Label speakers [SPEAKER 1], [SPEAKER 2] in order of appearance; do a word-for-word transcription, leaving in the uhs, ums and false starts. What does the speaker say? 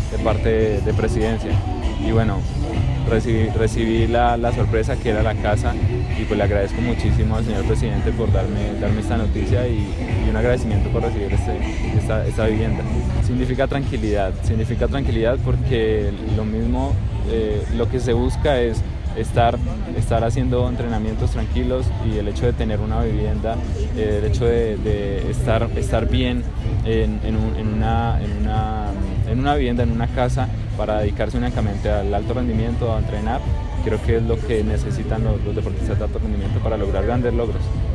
[SPEAKER 1] de parte de, de Presidencia. Y bueno, recibí, recibí la, la sorpresa que era la casa y pues le agradezco muchísimo al señor presidente por darme, darme esta noticia y, y un agradecimiento por recibir este, esta, esta vivienda. Significa tranquilidad, significa tranquilidad porque lo mismo, eh, lo que se busca es Estar, estar haciendo entrenamientos tranquilos y el hecho de tener una vivienda, eh, el hecho de, de estar, estar bien en, en, un, en, una, en, una, en una vivienda, en una casa, para dedicarse únicamente al alto rendimiento, a entrenar, creo que es lo que necesitan los, los deportistas de alto rendimiento para lograr grandes logros.